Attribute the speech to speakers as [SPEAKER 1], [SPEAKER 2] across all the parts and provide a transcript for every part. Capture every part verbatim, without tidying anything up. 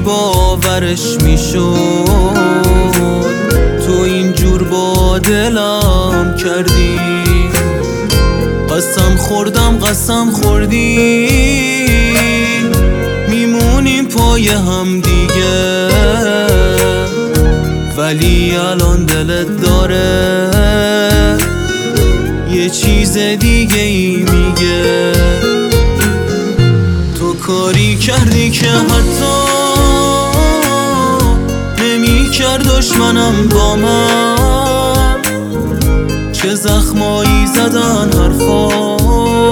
[SPEAKER 1] باورش میشد تو اینجور با دلم کردی. قسم خوردم قسم خوردی میمونیم پای هم دیگه، ولی الان دلت داره یه چیز دیگه ای میگه. تو کاری کردی که حتی نمی کرد دشمنم با من، چه زخمایی زدن حرفات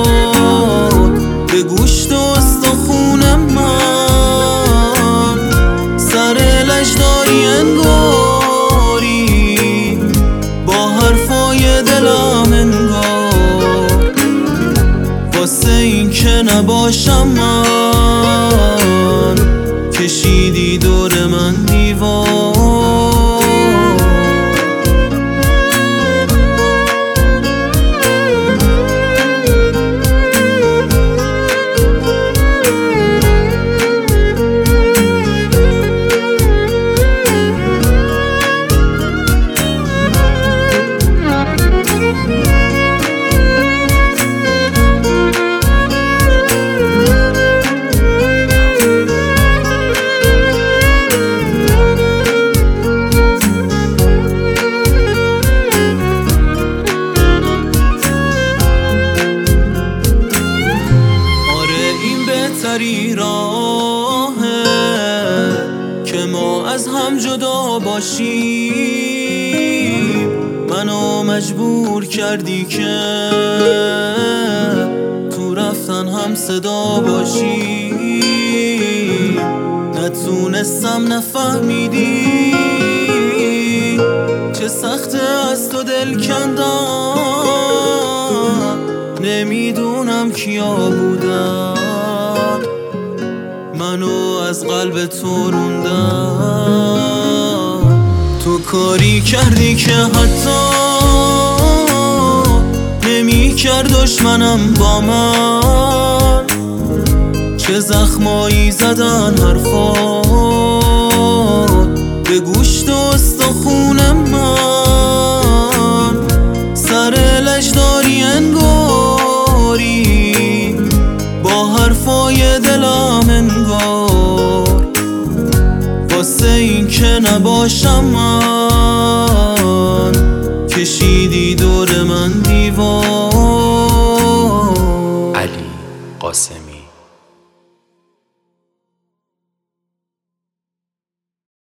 [SPEAKER 1] به گوشت و استخون من، سر لجداری انگاری با حرفای دلم انگار، واسه این که نباشم من کشیدی دور من دیوار. بهتری راهه که ما از هم جدا باشیم، منو مجبور کردی که تو رفتن هم صدا باشیم. نتونستم نفهمیدی چه سخته از تو دل کندم، نمیدونم کیا بودم منو از قلب تو روندم. تو کاری کردی که حتی نمی کرد دشمنم با من، چه زخمایی زدن حرفات به گوشت و استخون من، سر لجداری انگاری با حرفای دلم انگار، واسه این که نباشم من کشید